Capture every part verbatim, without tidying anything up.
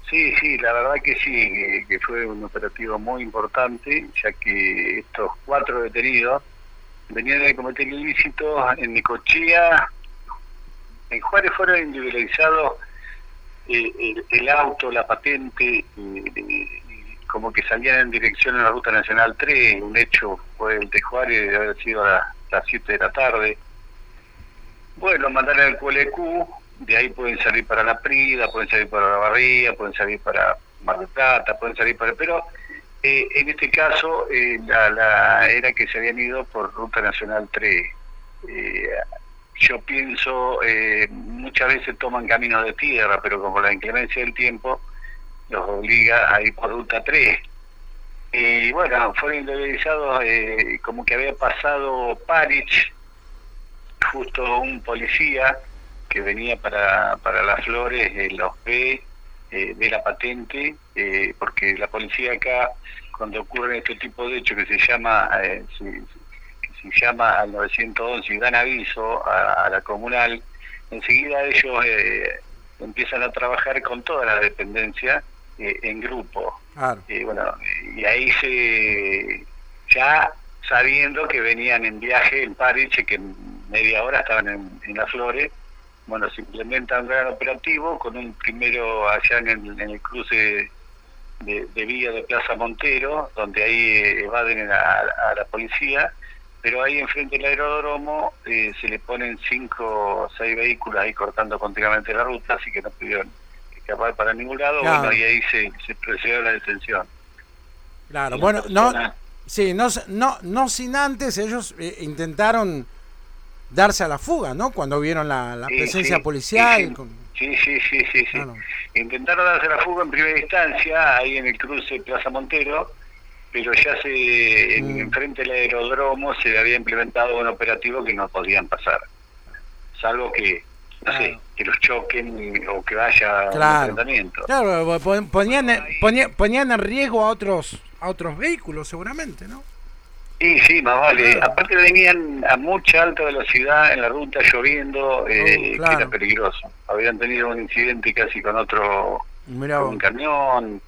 Sí, sí, la verdad que sí, que, que fue un operativo muy importante, ya que estos cuatro detenidos venían de cometer ilícitos en Necochea. En Juárez fueron individualizados eh, el, el auto, la patente, eh, eh, como que salían en dirección a la Ruta Nacional tres. Un hecho fue el de Juárez, de haber sido a la- las siete de la tarde. Bueno, mandaron al Q L Q, de ahí pueden salir para La Prida, pueden salir para La Barría, pueden salir para Mar del Plata, pueden salir para... Pero eh, en este caso eh, la, la era que se habían ido por Ruta Nacional tres. Eh, yo pienso, eh, muchas veces toman caminos de tierra, pero como la inclemencia del tiempo los obliga a ir por Ruta tres. Y bueno, fueron individualizados eh, como que había pasado Parich, justo un policía que venía para, para Las Flores, eh, los ve, eh, ve la patente, eh, porque la policía acá, cuando ocurre este tipo de hechos que se llama, eh, se, que se llama al nueve once y dan aviso a, a la comunal, enseguida ellos eh, empiezan a trabajar con toda la dependencia eh, en grupo. Claro. Eh, bueno, y ahí se ya sabiendo que venían en viaje en Pariche, que en media hora estaban en, en Las Flores. Bueno, se implementa un gran operativo con un primero allá en el, en el cruce de, de vía de Plaza Montero, donde ahí eh, evaden a, a la policía, pero ahí enfrente del aeródromo eh, se le ponen cinco o seis vehículos ahí cortando continuamente la ruta, así que no pudieron escapar para ningún lado. Claro. Bueno, y ahí se, se procedió a la detención. Claro, Y bueno, la no, persona- sí, no, no, no sin antes ellos eh, intentaron darse a la fuga, ¿no? Cuando vieron la, la Sí, presencia sí, policial. sí, con- sí, sí, sí, sí, sí. Claro. Intentaron darse la fuga en primera instancia, ahí en el cruce Plaza Montero, pero ya se en, Mm. enfrente del aeródromo se había implementado un operativo que no podían pasar, salvo que, no sé, Claro. que los choquen o que vaya un Claro, enfrentamiento. claro, pon- ponían, ponían, ponían en riesgo a otros, a otros vehículos seguramente, ¿no? Sí, sí, más vale. Claro. Aparte venían a mucha alta velocidad en la ruta lloviendo, eh, Oh, claro. que era peligroso. Habían tenido un incidente casi con otro, Mirá con vos. un camión,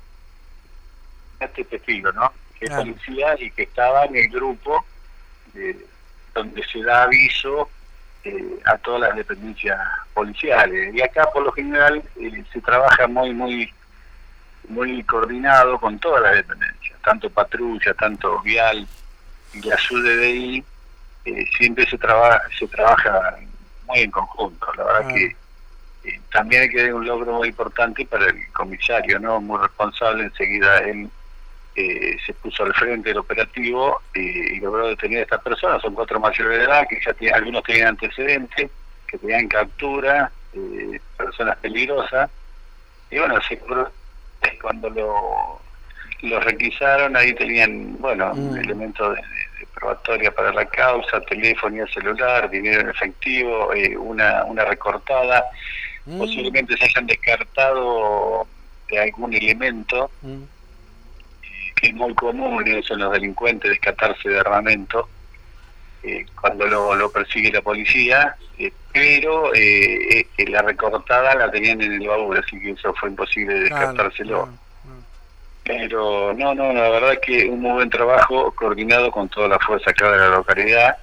este testigo, ¿no? Que Claro. es policía y que estaba en el grupo eh, donde se da aviso eh, a todas las dependencias policiales. Y acá por lo general eh, se trabaja muy, muy, muy coordinado con todas las dependencias, tanto patrulla, tanto vial y la S U D D I, eh, siempre se trabaja, se trabaja muy en conjunto. La verdad Claro. que eh, también hay que dar un logro muy importante para el comisario, ¿no? Muy responsable, enseguida él eh, se puso al frente del operativo eh, y logró detener a estas personas. Son cuatro mayores de edad que ya tienen, algunos tenían antecedentes, que tenían captura, eh, personas peligrosas, y bueno, se cuando lo, lo requisaron, ahí tenían, bueno, Mm. elementos de, de- de probatoria para la causa, telefonía celular, dinero en efectivo, eh, una, una recortada. Mm, Posiblemente se hayan descartado de algún elemento, mm. que es muy común eso en los delincuentes, descartarse de armamento eh, cuando lo, lo persigue la policía, eh, pero eh, eh, la recortada la tenían en el baúl, así que eso fue imposible de Claro, descartárselo. claro, claro. Pero no, no, la verdad que un muy buen trabajo coordinado con toda la fuerza acá de la localidad.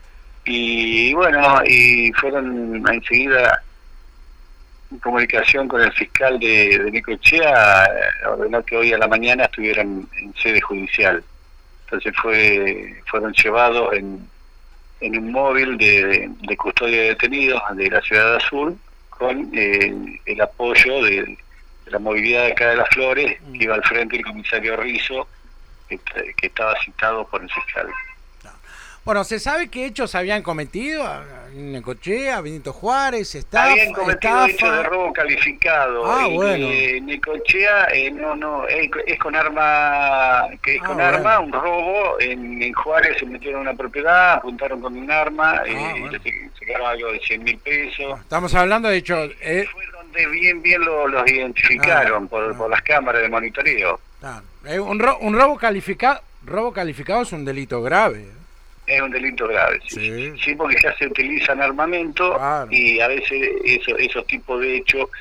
Y bueno, y fueron enseguida en comunicación con el fiscal de, de Necochea, eh, ordenó que hoy a la mañana estuvieran en sede judicial. Entonces fue fueron llevados en, en un móvil de, de custodia de detenidos de la Ciudad Azul, con eh, el apoyo de, de la movilidad de acá de Las Flores, que iba al frente el comisario Rizzo, que, que estaba citado por el fiscal. Bueno, ¿se sabe qué hechos habían cometido en Necochea, Benito Juárez, estafa, Habían cometido estafa? hechos de robo calificado. Ah, El bueno. de Necochea eh, no, no, es, es con arma, que es Ah, con bueno. arma, un robo. En, en Juárez se metieron a una propiedad, apuntaron con un arma, eh, Ah, y bueno. le sacaron algo de cien mil pesos. Estamos hablando de hecho, eh, Fue donde bien, bien lo- los identificaron Ah, por, ah. por las cámaras de monitoreo. claro, eh, un, ro- un robo calificado, robo calificado es un delito grave. Es un delito grave, sí. Sí. Sí, porque ya se utilizan armamento Claro. y a veces eso, esos tipos de hechos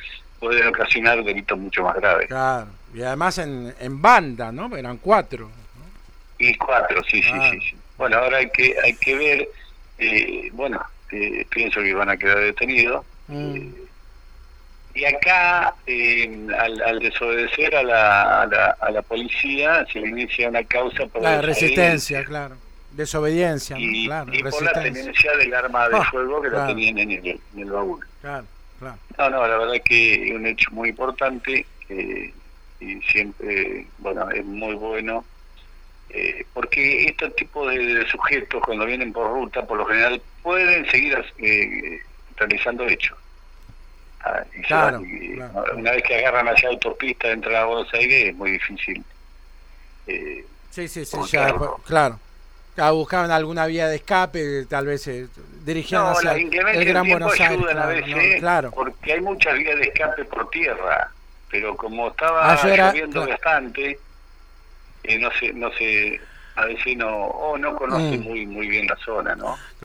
pueden ocasionar delitos mucho más graves. Claro, y además en, en banda, ¿no? Eran cuatro. Y cuatro, sí, Claro. sí, sí, sí. Bueno, ahora hay que hay que ver, eh, bueno, eh, pienso que van a quedar detenidos. Mm. Eh, y acá, eh, al, al desobedecer a la, a, la, a la policía, se le inicia una causa por La resistencia, desobediencia. claro. Desobediencia, ¿no? Y, Claro, y por la resistencia. tenencia del arma de Ah, fuego que claro. la tenían en el, en el baúl. Claro, claro. No, no, la verdad que es un hecho muy importante eh, y siempre, bueno, es muy bueno, eh, porque estos tipos de, de sujetos cuando vienen por ruta, por lo general, pueden seguir eh, realizando hechos. Ah, y se Claro, van, y, claro, ¿no? claro. Una vez que agarran allá autopista, entran a Buenos Aires, es muy difícil. Eh, Sí, sí, sí, Porque ya, algo- después- claro. Claro, buscaban alguna vía de escape, tal vez se dirigían no, hacia la inclemencia el del Gran tiempo Buenos Aires. ayudan a Claro, veces, no, claro. porque hay muchas vías de escape por tierra, pero como estaba Ayer era- lloviendo claro. bastante, eh, no sé, no sé, a veces no, o no conoce Mm. muy muy bien la zona, ¿no?